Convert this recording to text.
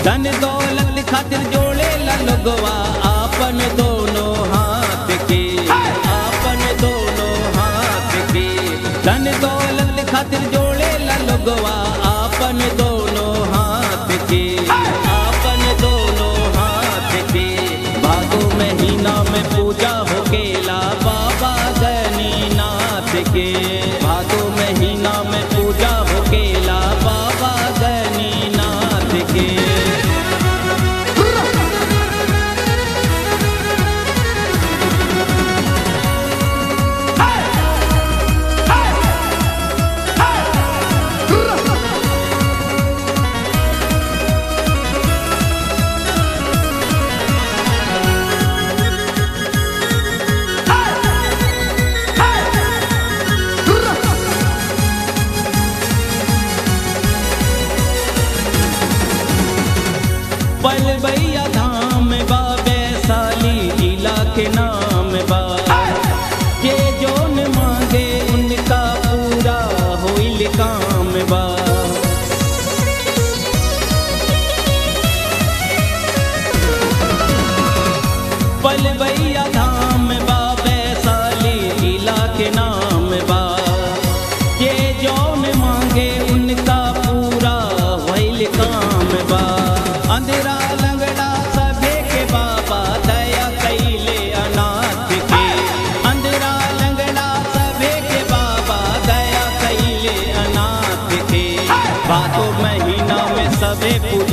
धन दौलत खातिर जोड़े ला लोगवा आपन दोनों हाथ के, आपन दोनों हाथ के। धन दौलत खातिर जोड़े ला लोगवा आपन दोनों हाथ के, आपन दोनों हाथ के। भादो महीना में पूजा हो गेला बाबा गणिनाथ के, भादो महीना में पूजा हो गेला बाबा गणिनाथ के। बलबैया धाम बा वैशाली जिला के नाम बा, के जोन मांगे उनका पूरा होइल काम बा। बलबैया धाम बा वैशाली जिला के नाम बा, के जोन मांगे उनका पूरा होइल काम बा। अंधेरा लंगड़ा सभे के बाबा दया कैले अनाथ के, अंधेरा लंगड़ा सभे के बाबा दया कैले अनाथ के। भादो महीना में सभे पूजा